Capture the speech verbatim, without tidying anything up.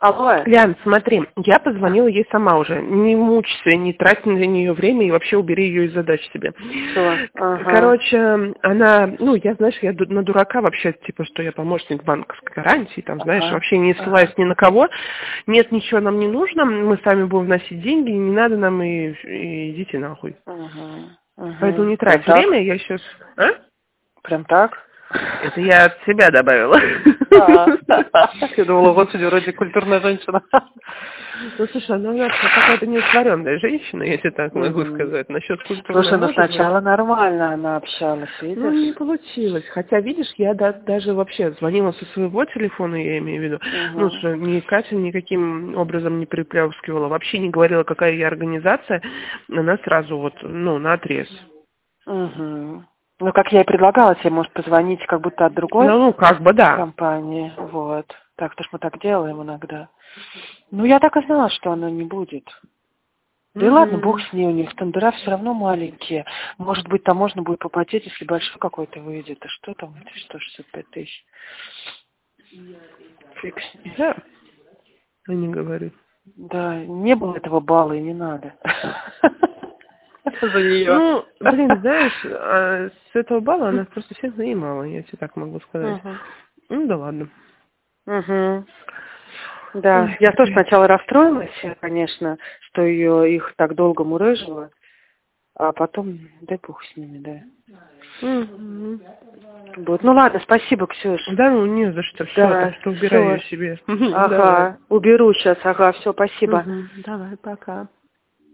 Алло. Лян, смотри, я позвонила ей сама уже. Не мучайся, не трать на нее время и вообще убери ее из задач себе. Все. Ага. Короче, она, ну, я, знаешь, я ду- на дурака вообще, типа, что я помощник банковской гарантии, там, знаешь, Ага. вообще не ссылаюсь Ага. ни на кого. Нет, ничего нам не нужно, мы сами будем вносить деньги, и не надо нам, и, и идите нахуй. Ага. Ага. Поэтому не Прям трать так? время, я сейчас... А? Прям так? Это я от себя добавила. А. Я думала, господи, вроде культурная женщина. Ну, слушай, она у нас какая-то неотворенная женщина, если так могу Мгм. сказать. Насчет культурной Слушай, ну может быть. сначала нормально она общалась, Ну, не видишь? получилось. Хотя, видишь, я да- даже вообще звонила со своего телефона, я имею в виду. Ну, Угу. что ни Катя никаким образом не приплёскивала, вообще не говорила, какая я организация. Она сразу вот, ну, наотрез. Угу. Ну, как я и предлагала тебе, может, позвонить как будто от другой Ну, ну, как бы да. компании. Вот. Так, потому что мы так делаем иногда. Ну, я так и знала, что она не будет. Да и ладно, бог Угу. с ней, у них тендера все равно маленькие. Может быть, там можно будет попотеть, если большой какой-то выйдет. А что там, это сто шестьдесят пять тысяч? Фиг с ней. Да, они говорят. Да, не было этого балла и не надо. За нее. Ну, блин, знаешь, а с этого балла она просто всех занимала, я тебе так могу сказать. Угу. Ну да ладно. Угу. Да, Ой, я тоже капец. сначала расстроилась, конечно, что ее их так долго мурыжило, а потом, дай бог с ними, да. Мгм. Вот. Ну ладно, спасибо, Ксюш. Да, ну не за что, все, Да, так что убирай все. ее себе. Давай. Ага, уберу сейчас, ага, все, спасибо. Мгм. Давай, пока.